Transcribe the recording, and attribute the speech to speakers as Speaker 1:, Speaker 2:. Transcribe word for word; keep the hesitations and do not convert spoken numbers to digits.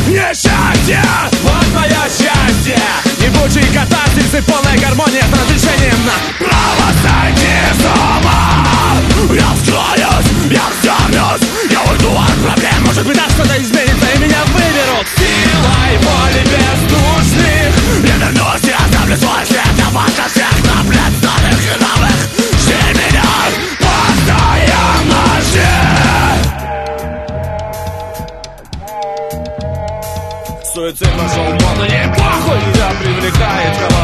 Speaker 1: Несчастье, вот мое счастье. Ебучий катарсис и полная гармония с разрешением на право сойти с ума. Я вскроюсь, я вздернусь, я уйду от проблем. Может быть, так что-то изменится и меня выберут силой воли бездушных. Я вернусь и оставлю свой след на ваших всех таблет старых и новых. Жди меня постоянно, жди. Суицид пошел в моду, ей похуй. Тебя привлекает голова